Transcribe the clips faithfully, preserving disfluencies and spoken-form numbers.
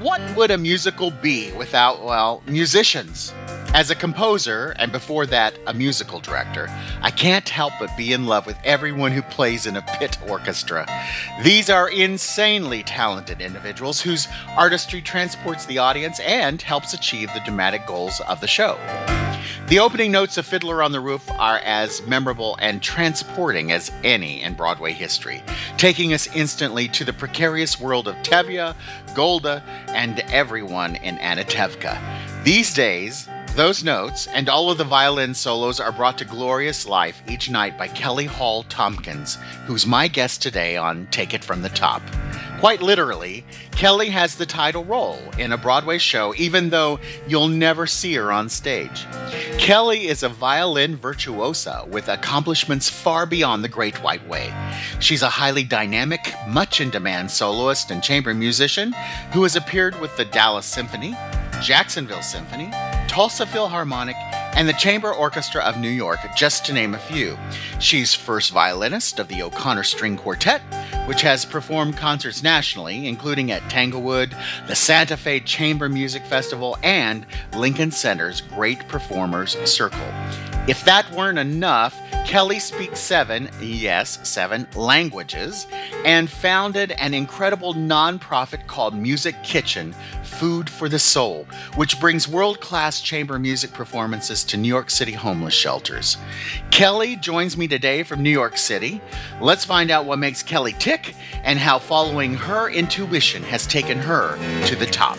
What would a musical be without, well, musicians? As a composer, and before that, a musical director, I can't help but be in love with everyone who plays in a pit orchestra. These are insanely talented individuals whose artistry transports the audience and helps achieve the dramatic goals of the show. The opening notes of Fiddler on the Roof are as memorable and transporting as any in Broadway history, taking us instantly to the precarious world of Tevye, Golde, and everyone in Anatevka. These days, those notes and all of the violin solos are brought to glorious life each night by Kelly Hall Tompkins, who's my guest today on Take It From the Top. Quite literally, Kelly has the title role in a Broadway show, even though you'll never see her on stage. Kelly is a violin virtuosa with accomplishments far beyond the Great White Way. She's a highly dynamic, much-in-demand soloist and chamber musician who has appeared with the Dallas Symphony, Jacksonville Symphony, Tulsa Philharmonic, and the Chamber Orchestra of New York, just to name a few. She's first violinist of the O'Connor String Quartet, which has performed concerts nationally, including at Tanglewood, the Santa Fe Chamber Music Festival, and Lincoln Center's Great Performers Circle. If that weren't enough, Kelly speaks seven, yes, seven languages, and founded an incredible nonprofit called Music Kitchen, Food for the Soul, which brings world-class chamber music performances to New York City homeless shelters. Kelly joins me today from New York City. Let's find out what makes Kelly tick and how following her intuition has taken her to the top.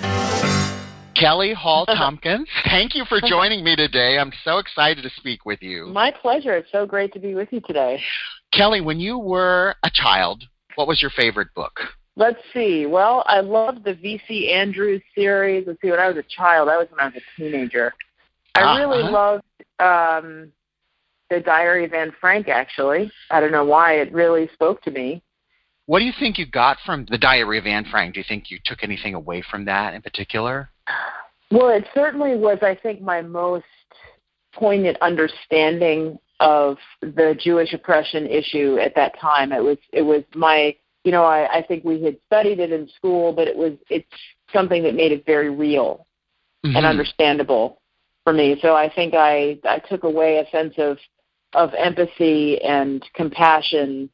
Kelly Hall Tompkins, thank you for joining me today. I'm so excited to speak with you. My pleasure. It's so great to be with you today. Kelly, when you were a child, what was your favorite book? Let's see. Well, I loved the V C Andrews series. Let's see, when I was a child, that was when I was a teenager. I uh-huh. really loved um, The Diary of Anne Frank, actually. I don't know why. It really spoke to me. What do you think you got from The Diary of Anne Frank? Do you think you took anything away from that in particular? Well, it certainly was, I think, my most poignant understanding of the Jewish oppression issue at that time. It was, it was my, you know, I, I think we had studied it in school, but it was, it's something that made it very real mm-hmm. and understandable for me. So I think I, I took away a sense of, of empathy and compassion,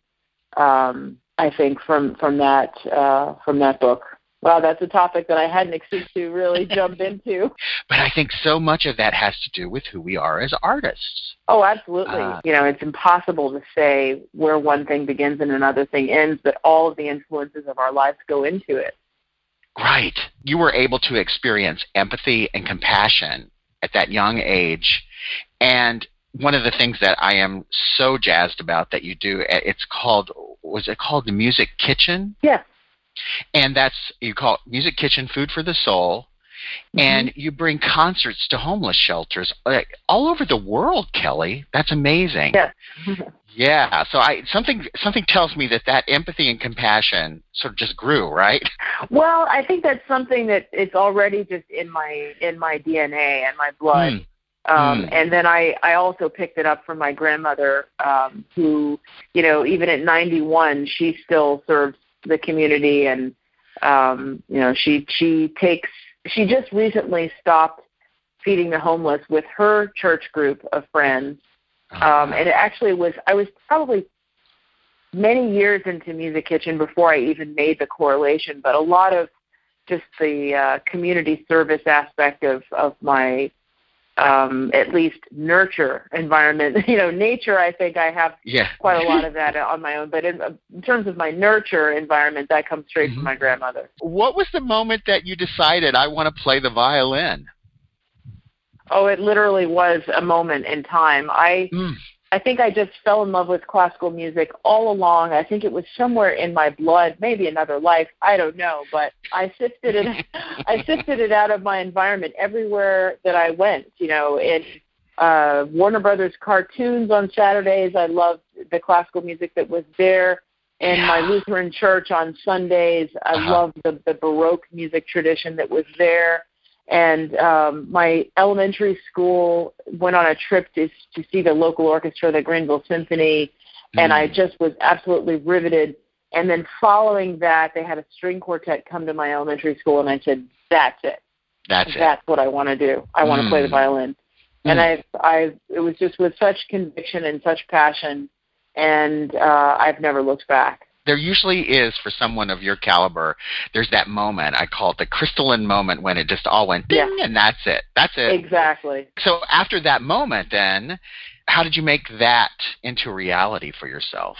um, I think, from, from that, uh, from that book. Wow, that's a topic that I hadn't expected to really jump into. But I think so much of that has to do with who we are as artists. Oh, absolutely. Uh, you know, it's impossible to say where one thing begins and another thing ends, but all of the influences of our lives go into it. Right. You were able to experience empathy and compassion at that young age. And one of the things that I am so jazzed about that you do, it's called, was it called the Music Kitchen? Yes. And that's, you call it Music Kitchen, Food for the Soul, mm-hmm. and you bring concerts to homeless shelters like, all over the world, Kelly. That's amazing. Yes. Yeah, so I something something tells me that that empathy and compassion sort of just grew, right? Well, I think that's something that it's already just in my in my D N A and my blood. Mm. Um, mm. And then I, I also picked it up from my grandmother, um, who, you know, even at ninety-one, she still serves the community, and um, you know, she she takes she just recently stopped feeding the homeless with her church group of friends, um, and it actually was I was probably many years into Music Kitchen before I even made the correlation, but a lot of just the uh, community service aspect of of my Um, at least nurture environment. You know, nature, I think I have yeah. quite a lot of that on my own. But in, in terms of my nurture environment, that comes straight mm-hmm. from my grandmother. What was the moment that you decided, I want to play the violin? Oh, it literally was a moment in time. I mm. I think I just fell in love with classical music all along. I think it was somewhere in my blood, maybe another life. I don't know, but I sifted it. I sifted it out of my environment everywhere that I went. You know, in uh, Warner Brothers cartoons on Saturdays, I loved the classical music that was there. In yeah. my Lutheran church on Sundays, I uh-huh. loved the, the Baroque music tradition that was there. And um, my elementary school went on a trip to to see the local orchestra, the Greenville Symphony, mm. and I just was absolutely riveted And then following that, they had a string quartet come to my elementary school, and I said, that's it. That's, that's it. what I want to do. I want to mm. play the violin. Mm. And I, I, it was just with such conviction and such passion, and uh, I've never looked back. There usually is, for someone of your caliber, there's that moment, I call it the crystalline moment, when it just all went ding, yeah. and that's it. That's it. Exactly. So after that moment, then, how did you make that into reality for yourself?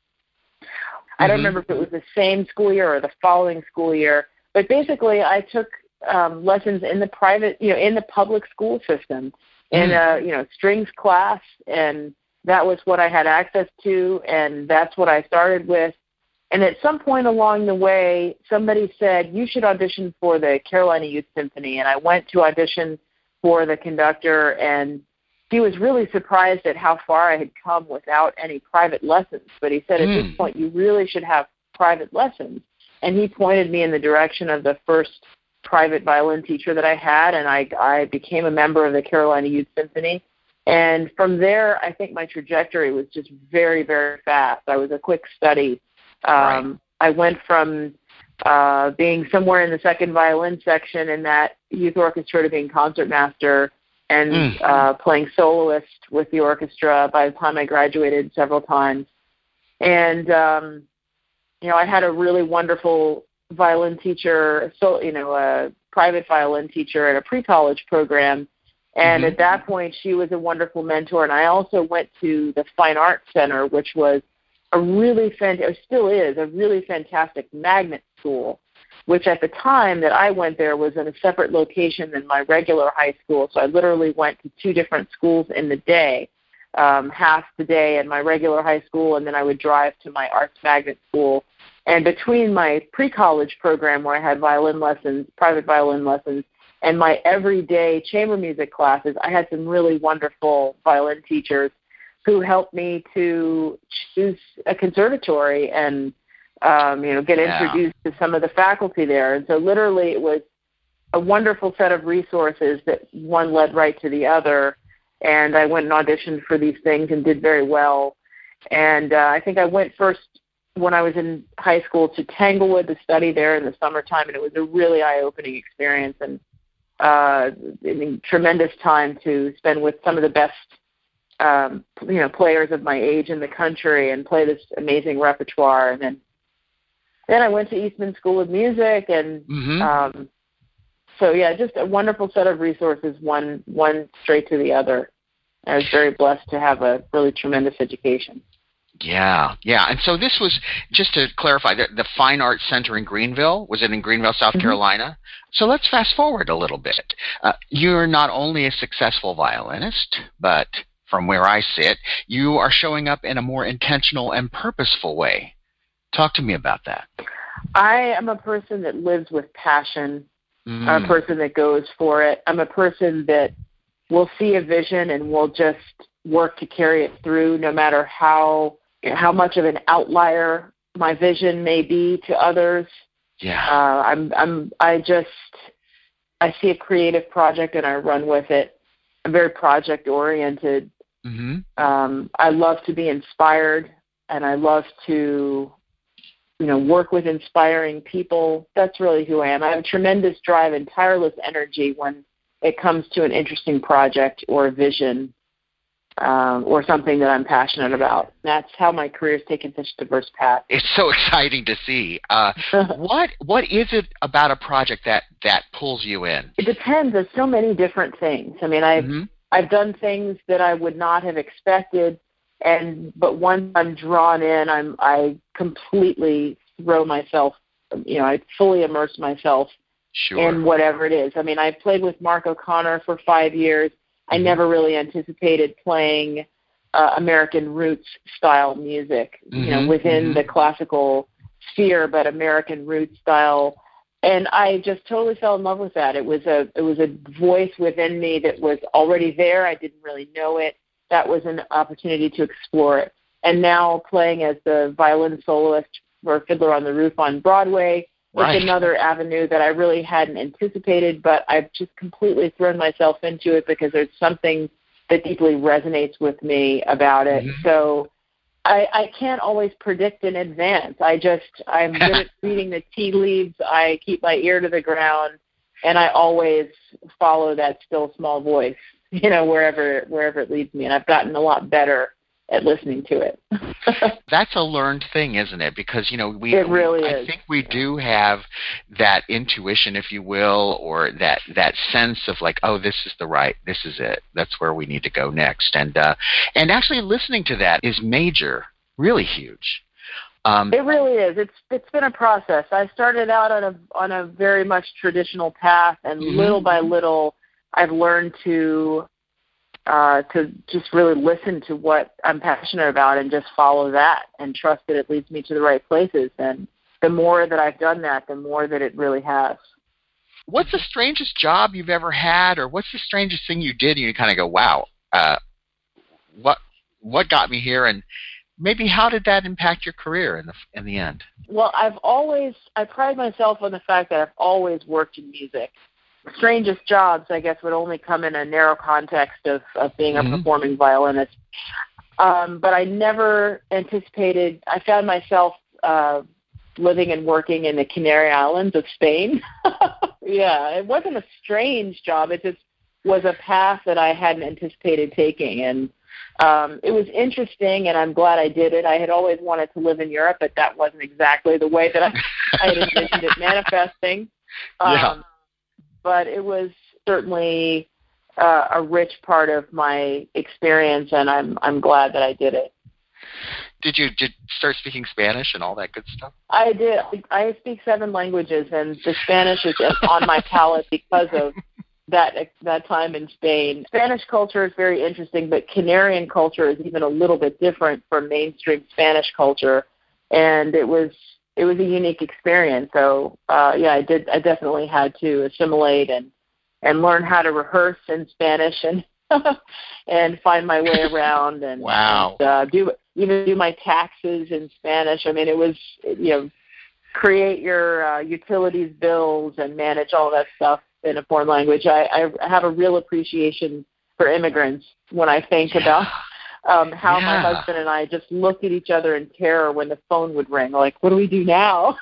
I don't mm-hmm. remember if it was the same school year or the following school year, but basically I took um, lessons in the private, you know, in the public school system, in mm. a, you know, strings class, and that was what I had access to, and that's what I started with. And at some point along the way, somebody said, you should audition for the Carolina Youth Symphony, and I went to audition for the conductor, and he was really surprised at how far I had come without any private lessons. But he said, at mm. this point, you really should have private lessons. And he pointed me in the direction of the first private violin teacher that I had, and I, I became a member of the Carolina Youth Symphony. And from there, I think my trajectory was just very, very fast. I was a quick study. Um, right. I went from uh, being somewhere in the second violin section in that youth orchestra to being concertmaster and mm. uh, playing soloist with the orchestra by the time I graduated several times. And, um, you know, I had a really wonderful violin teacher, so you know, a private violin teacher at a pre-college program. And mm-hmm. at that point, she was a wonderful mentor. And I also went to the Fine Arts Center, which was a really fantastic, still is, a really fantastic magnet school, which at the time that I went there was in a separate location than my regular high school. So I literally went to two different schools in the day, um, half the day at my regular high school, and then I would drive to my arts magnet school. And between my pre-college program where I had violin lessons, private violin lessons, and my everyday chamber music classes, I had some really wonderful violin teachers who helped me to choose a conservatory and Um, you know, get yeah. introduced to some of the faculty there. And so literally it was a wonderful set of resources that one led right to the other. And I went and auditioned for these things and did very well. And uh, I think I went first when I was in high school to Tanglewood to study there in the summertime, and it was a really eye-opening experience and uh, I mean, tremendous time to spend with some of the best um, you know, players of my age in the country and play this amazing repertoire. And then Then I went to Eastman School of Music, and mm-hmm. um, so, yeah, just a wonderful set of resources, one one straight to the other. I was very blessed to have a really tremendous education. Yeah, yeah. And so this was, just to clarify, the, the Fine Arts Center in Greenville, was it in Greenville, South mm-hmm. Carolina? So let's fast forward a little bit. Uh, you're not only a successful violinist, but from where I sit, you are showing up in a more intentional and purposeful way. Talk to me about that. I am a person that lives with passion. Mm. I'm a person that goes for it. I'm a person that will see a vision and will just work to carry it through, no matter how how much of an outlier my vision may be to others. Yeah. Uh, I'm I'm I just I see a creative project and I run with it. I'm very project oriented. Mm-hmm. Um, I love to be inspired, and I love to you know, work with inspiring people. That's really who I am. I have a tremendous drive and tireless energy when it comes to an interesting project or a vision um, or something that I'm passionate about. That's how my career's taken such a diverse path. It's so exciting to see. Uh, what What is it about a project that, that pulls you in? It depends. There's so many different things. I mean, I've, mm-hmm. I've done things that I would not have expected. And but once I'm drawn in, I'm I completely throw myself, you know, I fully immerse myself sure. in whatever it is. I mean, I played with Mark O'Connor for five years. I mm-hmm. never really anticipated playing uh, American roots style music, mm-hmm. you know, within mm-hmm. the classical sphere, but American roots style. And I just totally fell in love with that. It was a it was a voice within me that was already there. I didn't really know it. That was an opportunity to explore it. And now playing as the violin soloist for Fiddler on the Roof on Broadway, right. it's another avenue that I really hadn't anticipated, but I've just completely thrown myself into it because there's something that deeply resonates with me about it. Mm-hmm. So I, I can't always predict in advance. I just, I'm good at reading the tea leaves. I keep my ear to the ground, and I always follow that still small voice, you know, wherever wherever it leads me. And I've gotten a lot better at listening to it. That's a learned thing, isn't it? Because, you know, we, it really we is. I think we do have that intuition, if you will, or that, that sense of like, oh, this is the right, this is it. That's where we need to go next. And, uh, and actually listening to that is major, really huge. Um, it really is. It's it's been a process. I started out on a on a very much traditional path, and mm-hmm. little by little, I've learned to uh, to just really listen to what I'm passionate about and just follow that and trust that it leads me to the right places. And the more that I've done that, the more that it really has. What's the strangest job you've ever had, or what's the strangest thing you did and you kind of go, wow, uh, what what got me here, and maybe how did that impact your career in the in the end? Well, I've always, I pride myself on the fact that I've always worked in music. Strangest jobs, I guess, would only come in a narrow context of, of being mm-hmm. a performing violinist. Um, but I never anticipated, I found myself uh, living and working in the Canary Islands of Spain. Yeah, it wasn't a strange job. It just was a path that I hadn't anticipated taking. And um, it was interesting, and I'm glad I did it. I had always wanted to live in Europe, but that wasn't exactly the way that I, I had envisioned it manifesting. Um, yeah. But it was certainly uh, a rich part of my experience, and I'm I'm glad that I did it. Did you did start speaking Spanish and all that good stuff? I did. I speak seven languages, and the Spanish is on my palate because of that that time in Spain. Spanish culture is very interesting, but Canarian culture is even a little bit different from mainstream Spanish culture, and it was it was a unique experience. So uh, yeah, I did. I definitely had to assimilate and and learn how to rehearse in Spanish and and find my way around and, wow. and uh, do even do my taxes in Spanish. I mean, it was, you know, create your uh, utilities bills and manage all that stuff in a foreign language. I, I have a real appreciation for immigrants when I think yeah. about um, how yeah. my husband and I just looked at each other in terror when the phone would ring. Like, what do we do now?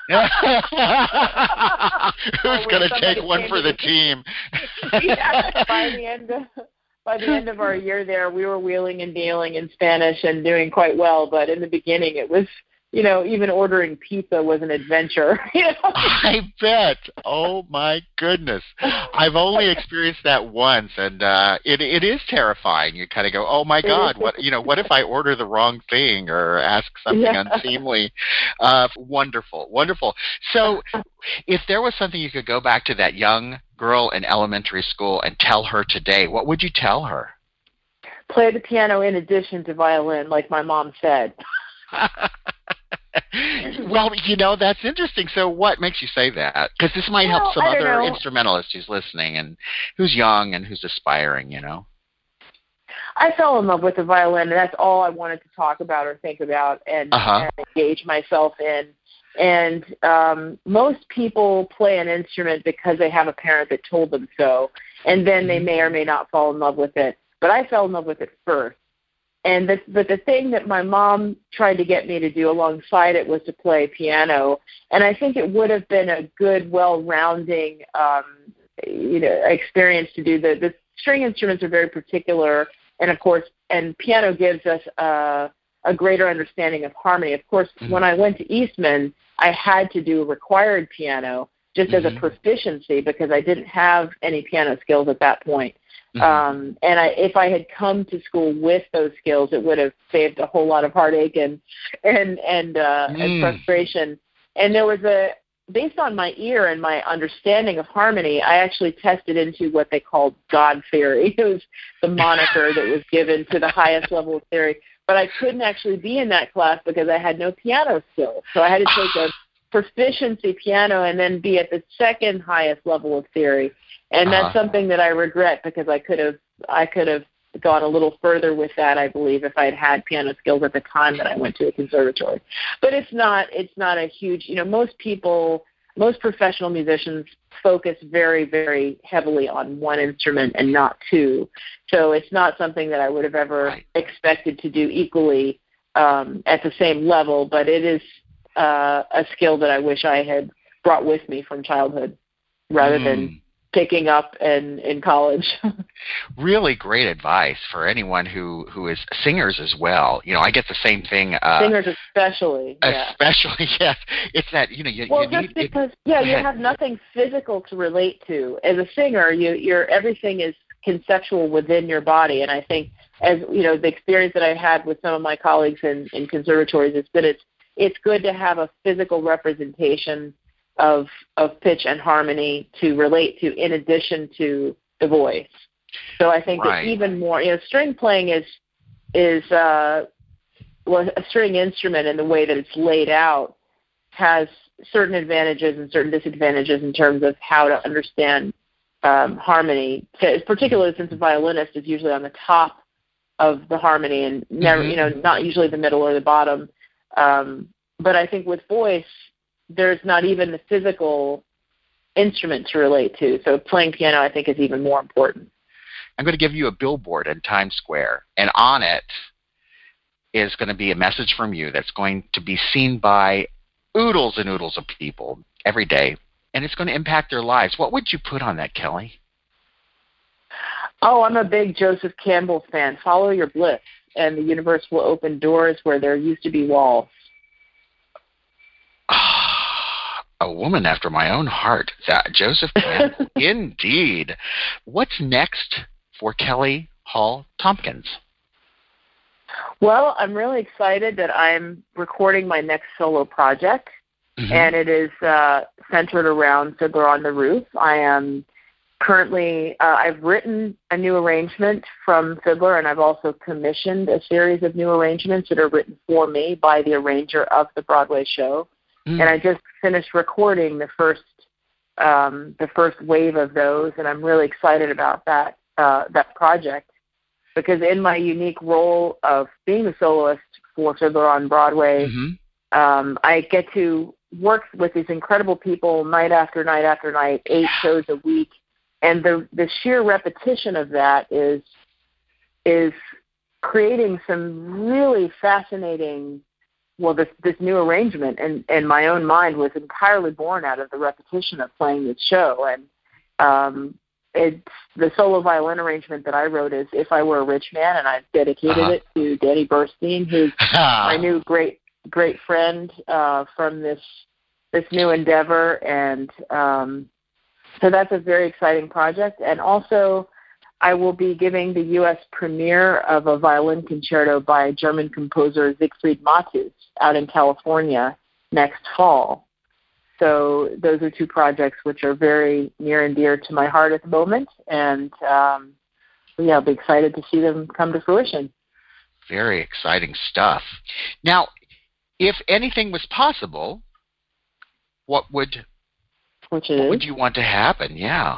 Who's going to take one for the team? Yeah, by the end of By the end of our year there, we were wheeling and dealing in Spanish and doing quite well. But in the beginning, it was, you know, even ordering pizza was an adventure. You know? I bet. Oh, my goodness. I've only experienced that once, and uh, it it is terrifying. You kind of go, oh, my God, what you know, what if I order the wrong thing or ask something yeah. unseemly? Uh, wonderful, wonderful. So if there was something you could go back to that young girl in elementary school and tell her today, what would you tell her? Play the piano in addition to violin, like my mom said. Well, you know, that's interesting. So what makes you say that? Because this might well, help some I other know. instrumentalist who's listening and who's young and who's aspiring, you know? I fell in love with the violin, and that's all I wanted to talk about or think about and, uh-huh. and engage myself in. And um, most people play an instrument because they have a parent that told them so, and then they may or may not fall in love with it. But I fell in love with it first. And the, but the thing that my mom tried to get me to do alongside it was to play piano. And I think it would have been a good, well-rounding, um, you know, experience to do. The, the string instruments are very particular, and of course, and piano gives us uh, a greater understanding of harmony. Of course, mm-hmm. when I went to Eastman, I had to do required piano just mm-hmm. as a proficiency because I didn't have any piano skills at that point. Mm-hmm. Um, and I, if I had come to school with those skills, it would have saved a whole lot of heartache and and and, uh, mm. and frustration. And there was a, based on my ear and my understanding of harmony, I actually tested into what they called God theory. It was the moniker that was given to the highest level of theory. But I couldn't actually be in that class because I had no piano skills. So I had to take a proficiency piano and then be at the second highest level of theory. And that's uh-huh. something that I regret because I could have I could have gone a little further with that, I believe, if I had had piano skills at the time that I went to a conservatory. But it's not it's not a huge, you know, most people, most professional musicians focus very, very heavily on one instrument and not two. So it's not something that I would have ever right. expected to do equally um, at the same level, but it is uh, a skill that I wish I had brought with me from childhood rather mm. than picking up in, in college. Really great advice for anyone who, who is singers as well. You know, I get the same thing. Uh, singers especially. Especially, yeah. yes. It's that, you know, you, well, you just need... because, it, yeah, you have nothing physical to relate to. As a singer, you, you're everything is conceptual within your body, and I think, as you know, the experience that I've had with some of my colleagues in, in conservatories is that it's, it's good to have a physical representation of of pitch and harmony to relate to in addition to the voice. So I think right. that even more, you know, string playing is is uh, well, a string instrument in the way that it's laid out has certain advantages and certain disadvantages in terms of how to understand um, harmony, particularly since a violinist is usually on the top of the harmony and never, mm-hmm. you know, not usually the middle or the bottom. Um, but I think with voice, there's not even the physical instrument to relate to. So playing piano, I think, is even more important. I'm going to give you a billboard in Times Square, and on it is going to be a message from you that's going to be seen by oodles and oodles of people every day, and it's going to impact their lives. What would you put on that, Kelly? Oh, I'm a big Joseph Campbell fan. Follow your bliss, and the universe will open doors where there used to be walls. A woman after my own heart, that Joseph Campbell. Indeed. What's next for Kelly Hall Tompkins? Well, I'm really excited that I'm recording my next solo project, mm-hmm. and it is uh, centered around Fiddler on the Roof. I am currently, uh, I've written a new arrangement from Fiddler, and I've also commissioned a series of new arrangements that are written for me by the arranger of the Broadway show. Mm. And I just finished recording the first um, the first wave of those, and I'm really excited about that uh, that project because in my unique role of being the soloist for Fiddler on Broadway, mm-hmm. um, I get to work with these incredible people night after night after night, eight shows a week, and the the sheer repetition of that is is creating some really fascinating. Well, this this new arrangement in, in my own mind was entirely born out of the repetition of playing this show. And um, it's the solo violin arrangement that I wrote is If I Were a Rich Man, and I've dedicated uh-huh. it to Danny Burstein, who's my new great great friend uh, from this this new endeavor. And um, so that's a very exciting project. And also, I will be giving the U S premiere of a violin concerto by German composer Siegfried Matus out in California next fall. So those are two projects which are very near and dear to my heart at the moment, and um, yeah, I'll be excited to see them come to fruition. Very exciting stuff. Now, if anything was possible, what would which what is? would you want to happen? Yeah.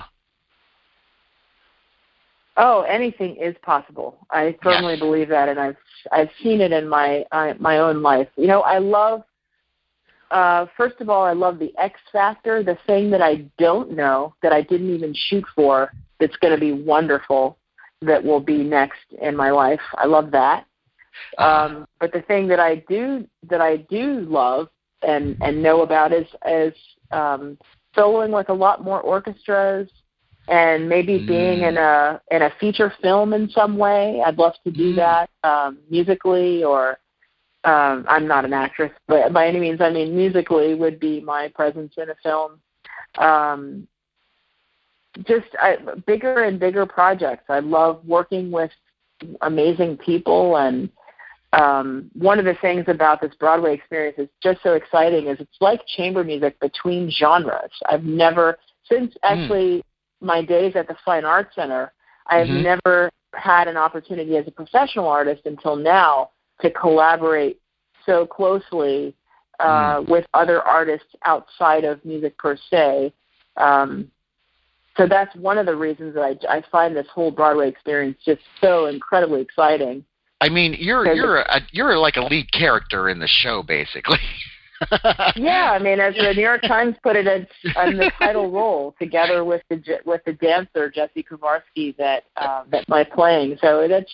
Oh, anything is possible. I firmly yes. believe that, and I've I've seen it in my uh, my own life. You know, I love. Uh, first of all, I love the X factor, the thing that I don't know, that I didn't even shoot for, that's going to be wonderful, that will be next in my life. I love that. Uh-huh. Um, but the thing that I do that I do love and and know about is is um, soloing with a lot more orchestras. And maybe being in a in a feature film in some way. I'd love to do that um, musically, or um, I'm not an actress, but by any means, I mean musically would be my presence in a film. Um, just I, bigger and bigger projects. I love working with amazing people, and um, one of the things about this Broadway experience is just so exciting is it's like chamber music between genres. I've never, since actually... Mm. my days at the Fine Arts Center, I have mm-hmm. never had an opportunity as a professional artist until now to collaborate so closely uh, mm. with other artists outside of music per se. Um, so that's one of the reasons that I, I find this whole Broadway experience just so incredibly exciting. I mean, you're you're a, you're like a lead character in the show, basically. Yeah, I mean, as the New York Times put it, it's in the title role together with the with the dancer Jesse Kowarski that uh, that my playing. So that's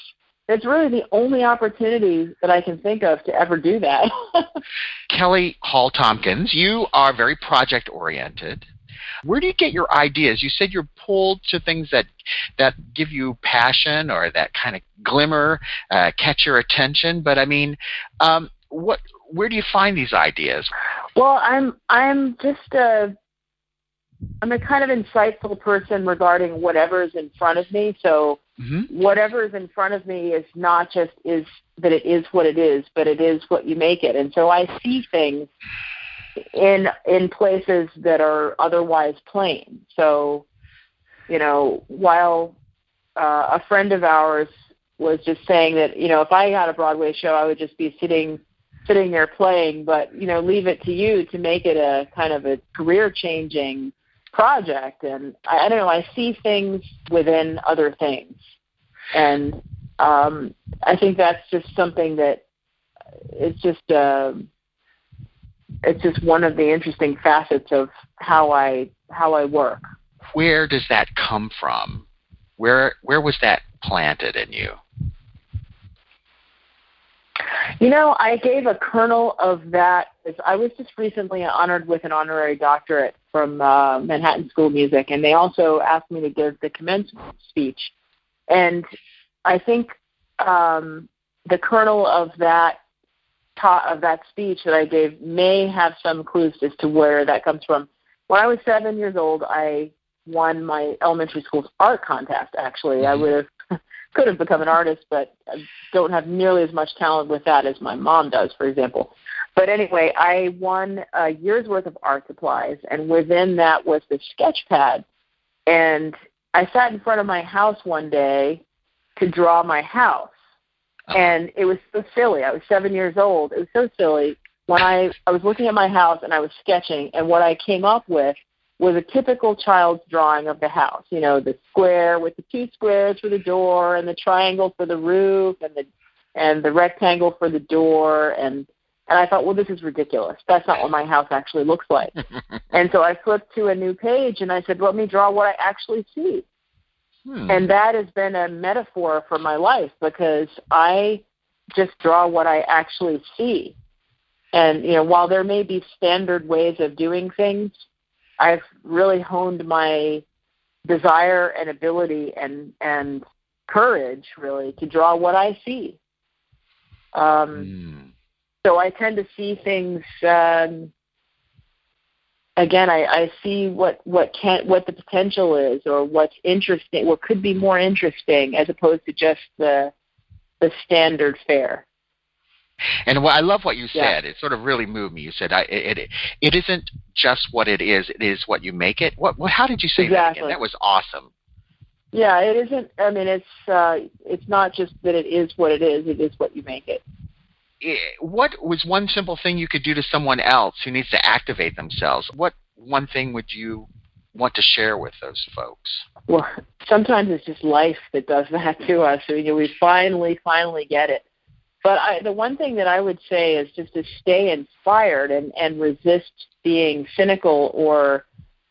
it's really the only opportunity that I can think of to ever do that. Kelly Hall Tompkins, you are very project-oriented. Where do you get your ideas? You said you're pulled to things that that give you passion or that kind of glimmer, uh, catch your attention. But I mean, um, what? Where do you find these ideas? Well, I'm I'm just a I'm a kind of insightful person regarding whatever is in front of me. So mm-hmm. whatever is in front of me is not just is that it is what it is, but it is what you make it. And so I see things in in places that are otherwise plain. So, you know, while uh, a friend of ours was just saying that, you know, if I had a Broadway show, I would just be sitting sitting there playing, but, you know, leave it to you to make it a kind of a career-changing project. And I, I don't know, I see things within other things. And um, I think that's just something that it's just uh, it's just one of the interesting facets of how I how I work. Where does that come from? Where where was that planted in you? You know, I gave a kernel of that. I was just recently honored with an honorary doctorate from uh, Manhattan School of Music, and they also asked me to give the commencement speech. And I think um, the kernel of that ta- of that speech that I gave may have some clues as to where that comes from. When I was seven years old, I won my elementary school's art contest, actually. Mm-hmm. I would have could have become an artist, but I don't have nearly as much talent with that as my mom does, for example. But anyway, I won a year's worth of art supplies, and within that was the sketch pad. And I sat in front of my house one day to draw my house. And it was so silly. I was seven years old. It was so silly. When I, I was looking at my house and I was sketching, and what I came up with was a typical child's drawing of the house. You know, the square with the two squares for the door, and the triangle for the roof, and the and the rectangle for the door. And and I thought, well, this is ridiculous. That's not what my house actually looks like. And so I flipped to a new page, and I said, let me draw what I actually see. Hmm. And that has been a metaphor for my life, because I just draw what I actually see. And, you know, while there may be standard ways of doing things, I've really honed my desire and ability and, and courage, really, to draw what I see. Um, mm. So I tend to see things, um, again, I, I see what, what, can, what the potential is, or what's interesting, what could be more interesting, as opposed to just the the standard fare. And what, I love what you said. Yeah. It sort of really moved me. You said, I, it, it it isn't just what it is, it is what you make it. What, what how did you say exactly. that again? That was awesome. Yeah, it isn't, I mean, it's uh, it's not just that it is what it is, it is what you make it. What was one simple thing you could do to someone else who needs to activate themselves? What one thing would you want to share with those folks? Well, sometimes it's just life that does that to us. So, you know, we finally, finally get it. But I, the one thing that I would say is just to stay inspired and, and resist being cynical or,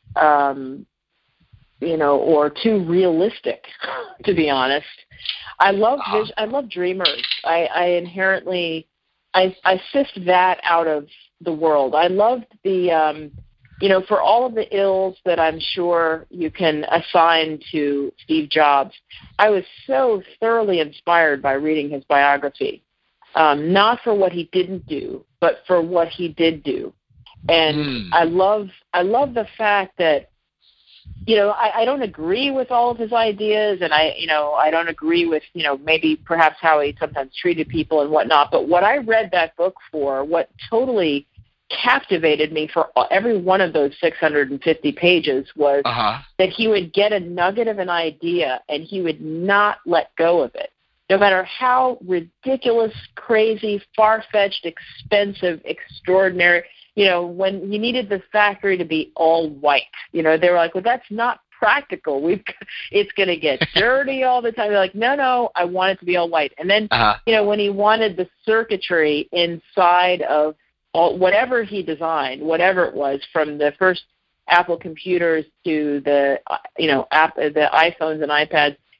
um, you know, or too realistic, to be honest. I love vis- I love dreamers. I, I inherently, I, I sift that out of the world. I loved the, um, you know, for all of the ills that I'm sure you can assign to Steve Jobs, I was so thoroughly inspired by reading his biography. Um, not for what he didn't do, but for what he did do. And mm. I love I love the fact that, you know, I, I don't agree with all of his ideas, and I, you know, I don't agree with, you know, maybe perhaps how he sometimes treated people and whatnot. But what I read that book for, what totally captivated me for every one of those six hundred fifty pages was uh-huh. that he would get a nugget of an idea and he would not let go of it. No matter how ridiculous, crazy, far-fetched, expensive, extraordinary, you know, when he needed the factory to be all white, you know, they were like, well, that's not practical. We've, it's going to get dirty all the time. They're like, no, no, I want it to be all white. And then, uh-huh. you know, when he wanted the circuitry inside of all, whatever he designed, whatever it was, from the first Apple computers to the, you know, app, the iPhones and iPads,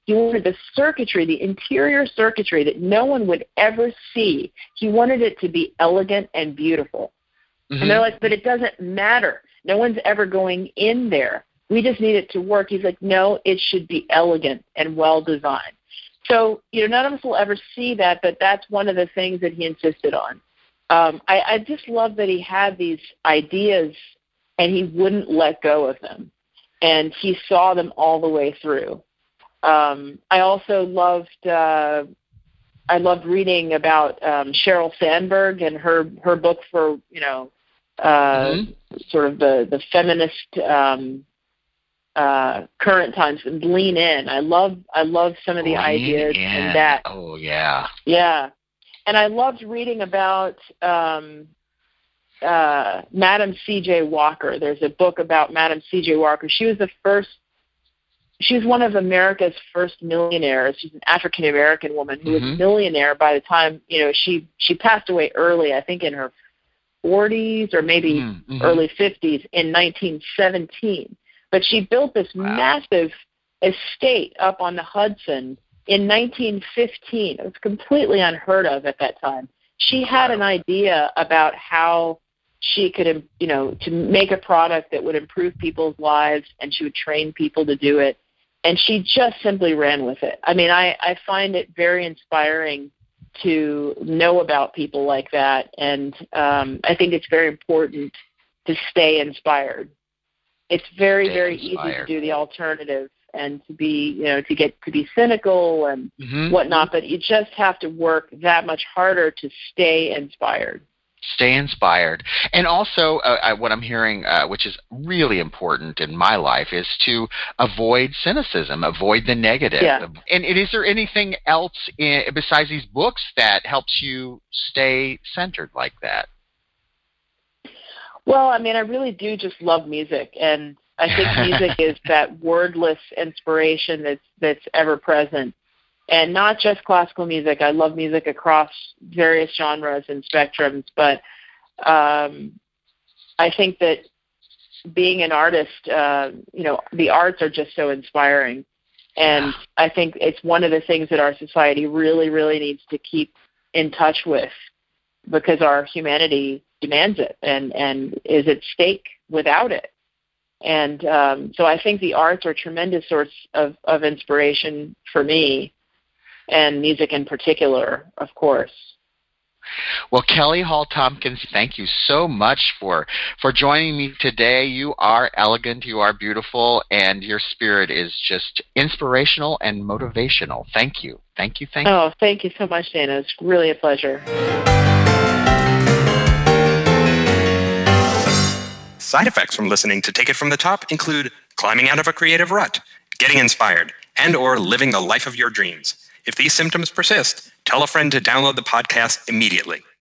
He wanted the circuitry, the interior circuitry that no one would ever see. He wanted it to be elegant and beautiful. Mm-hmm. And they're like, but it doesn't matter. No one's ever going in there. We just need it to work. He's like, no, it should be elegant and well-designed. So, you know, none of us will ever see that, but that's one of the things that he insisted on. Um, I, I just love that he had these ideas and he wouldn't let go of them. And he saw them all the way through. Um, I also loved uh, I loved reading about um, Sheryl Sandberg and her, her book for, you know, uh, mm-hmm. sort of the, the feminist um, uh, current times, and Lean In. I love I love some of the Lean ideas in. and that. Oh, yeah. Yeah. And I loved reading about um, uh, Madam C J Walker. There's a book about Madam C J Walker. She was the first, she was one of America's first millionaires. She's an African-American woman who mm-hmm. was a millionaire by the time, you know, she, she passed away early, I think in her forties or maybe mm-hmm. early fifties in nineteen seventeen. But she built this wow. massive estate up on the Hudson in nineteen fifteen. It was completely unheard of at that time. She had an idea about how she could, you know, to make a product that would improve people's lives, and she would train people to do it. And she just simply ran with it. I mean, I, I find it very inspiring to know about people like that. And um, I think it's very important to stay inspired. It's very, stay very inspired. Easy to do the alternative and to be, you know, to get to be cynical and mm-hmm. whatnot, but you just have to work that much harder to stay inspired. Stay inspired. And also, uh, I, what I'm hearing, uh, which is really important in my life, is to avoid cynicism, avoid the negative. Yeah. And, and is there anything else in, besides these books that helps you stay centered like that? Well, I mean, I really do just love music, and I think music is that wordless inspiration that's that's ever present. And not just classical music. I love music across various genres and spectrums, but um, I think that being an artist, uh, you know, the arts are just so inspiring. And I think it's one of the things that our society really, really needs to keep in touch with, because our humanity demands it and, and is at stake without it. And um, so I think the arts are a tremendous source of, of inspiration for me, and music in particular, of course. Well, Kelly Hall Tompkins, thank you so much for, for joining me today. You are elegant, you are beautiful, and your spirit is just inspirational and motivational. Thank you. Thank you. Thank you. Oh, thank you so much, Dana. It's really a pleasure. Side effects from listening to Take It From the Top include climbing out of a creative rut, getting inspired, and or living the life of your dreams. If these symptoms persist, tell a friend to download the podcast immediately.